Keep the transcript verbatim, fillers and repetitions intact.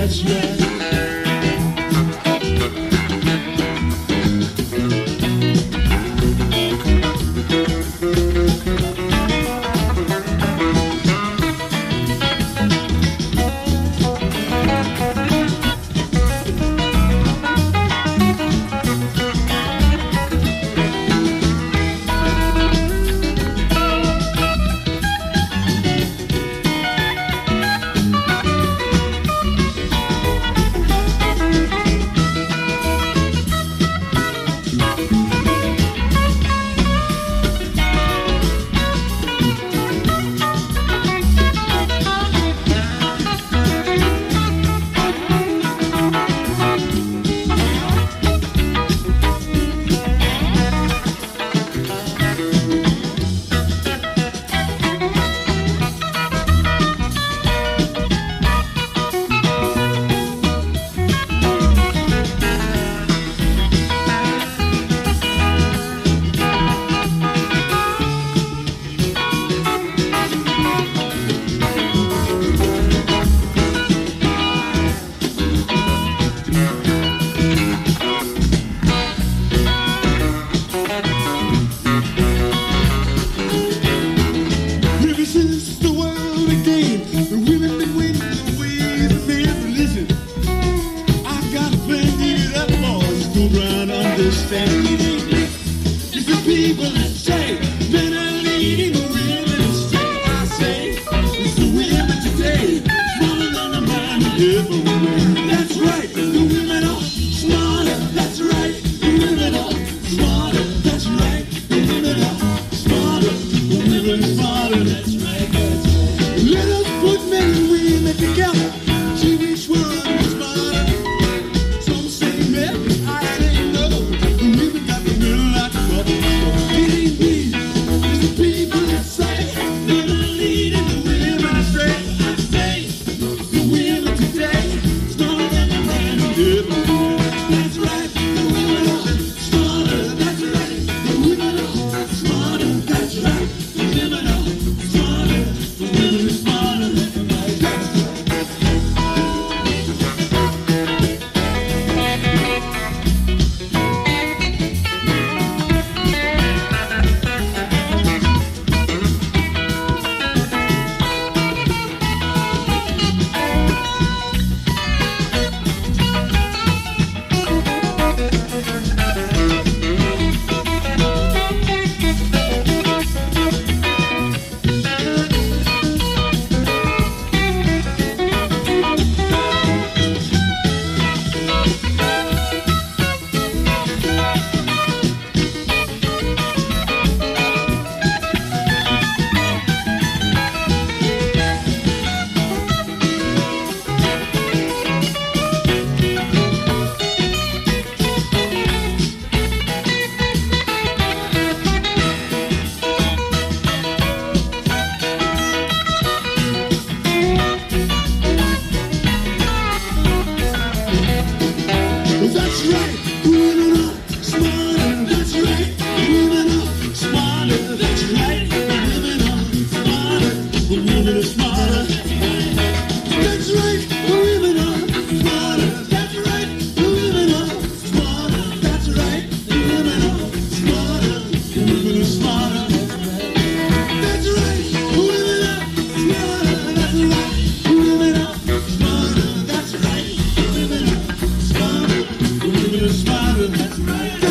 that's right. It's the people that say men are leading the women astray. I say it's the women today, smarter than the man who ever were. That's right, the women are smarter. That's right, the women are smarter. That's right, the women are smarter. The women are smarter. That's right, that's right. Let us put men and women together. See which one is smarter. Some say men, I say no. The women got the middle like a bubble. It ain't me, it's the people that say men are leading the women astray. I say the women today smarter than the man who ever were. That's right, the women are smarter. That's right, the women are smarter. That's right, the women are smarter. The women are smarter. That's right. That's right, women are smarter. That's right, women are smarter. That's right, women are smarter. Women are smarter. That's right, women are smarter. That's right, women are smarter. That's right, women are smarter. Women are smarter. That's right, women are smarter. That's right, women are smarter. That's right, women are smarter. Smarter, that's right.